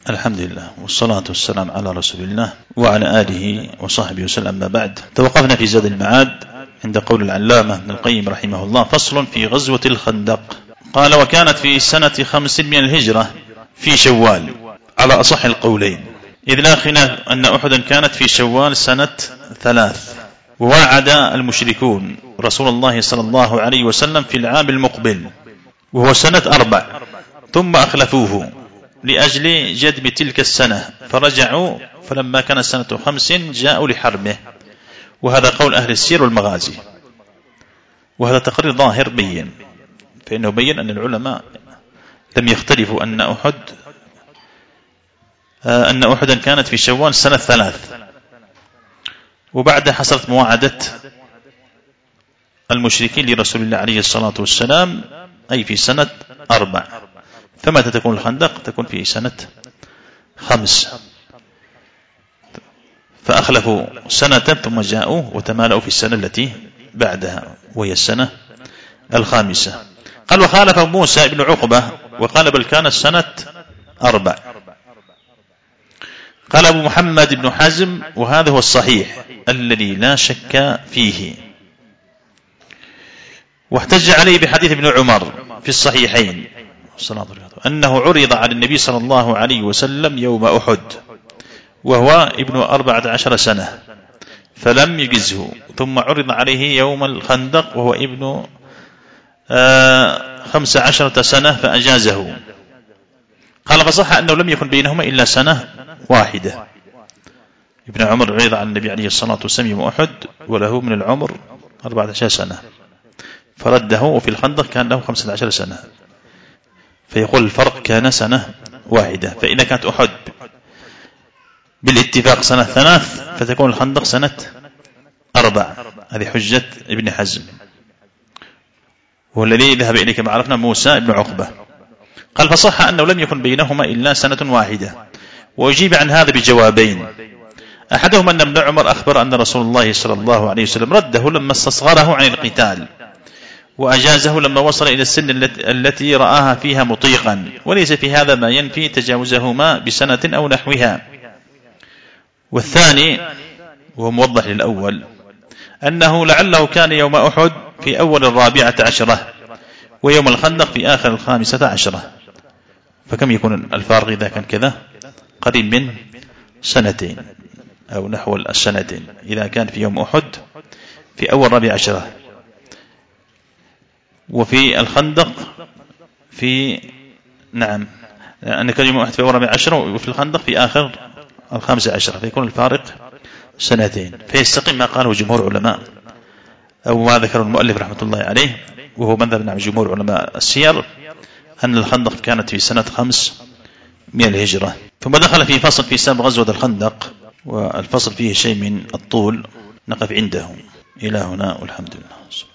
الحمد لله والصلاة والسلام على رسول الله وعلى آله وصحبه وسلم. أما بعد، توقفنا في زاد المعاد عند قول العلامة ابن القيم رحمه الله: فصل في غزوة الخندق. قال: وكانت في سنة 5 من الهجرة في شوال، على أصح القولين، إذ لا خلاف أن أحدا كانت في شوال سنة 3. ووعد المشركون رسول الله صلى الله عليه وسلم في العام المقبل وهو سنة 4، ثم أخلفوه لأجل جدب تلك السنة فرجعوا، فلما كان سنة 5 جاءوا لحربه. وهذا قول أهل السير والمغازي، وهذا تقرير ظاهر بين، فإنه بين أن العلماء لم يختلفوا أن أحدا كانت في شوال سنة 3، وبعد حصلت مواعدة المشركين لرسول الله عليه الصلاة والسلام أي في سنة 4. فمتى تكون الخندق؟ تكون في سنة 5. فأخلفوا سنة ثم جاءوا وتمالأوا في السنة التي بعدها وهي السنة 5. قال: وخالف موسى بن عقبة وقال: بل كانت سنة 4. قال أبو محمد بن حزم: وهذا هو الصحيح الذي لا شك فيه. واحتج عليه بحديث ابن عمر في الصحيحين أنه عرض على النبي صلى الله عليه وسلم يوم أحد وهو ابن 14 سنة فلم يجزه، ثم عرض عليه يوم الخندق وهو ابن 15 سنة فأجازه. قال: فصح أنه لم يكن بينهما إلا سنة واحدة. ابن عمر عرض على النبي عليه الصلاة والسلام يوم أحد وله من العمر 14 سنة فرده، وفي الخندق كان له 15 سنة، فيقول الفرق كان سنة واحدة. فإذا كانت أحد بالاتفاق سنة 3 فتكون الخندق سنة 4. هذه حجة ابن حزم، والذي ذهب إليه كما عرفنا موسى بن عقبة. قال: فصح أنه لم يكن بينهما إلا سنة واحدة. وأجيب عن هذا بجوابين: أحدهما أن ابن عمر أخبر أن رسول الله صلى الله عليه وسلم رده لما استصغره عن القتال، وأجازه لما وصل إلى السن التي رآها فيها مطيقا، وليس في هذا ما ينفي تجاوزهما بسنة أو نحوها. والثاني وهو موضح للأول أنه لعله كان يوم أحد في أول 14 ويوم الخندق في آخر 15، فكم يكون الفارق إذا كان كذا؟ قريب من 2 أو نحو 2 إذا كان في يوم أحد في أول 14 وفي الخندق في أن كان يوم أحد في أول 14 وفي الخندق في آخر 15، فيكون الفارق 2. فيستقيم ما قاله جمهور علماء أو ما ذكر المؤلف رحمة الله عليه، وهو مذهب جمهور علماء السير، أن الخندق كانت في سنة 5 من الهجرة. ثم دخل في فصل في سبب غزوة الخندق، والفصل فيه شيء من الطول، نقف عنده إلى هنا والحمد لله.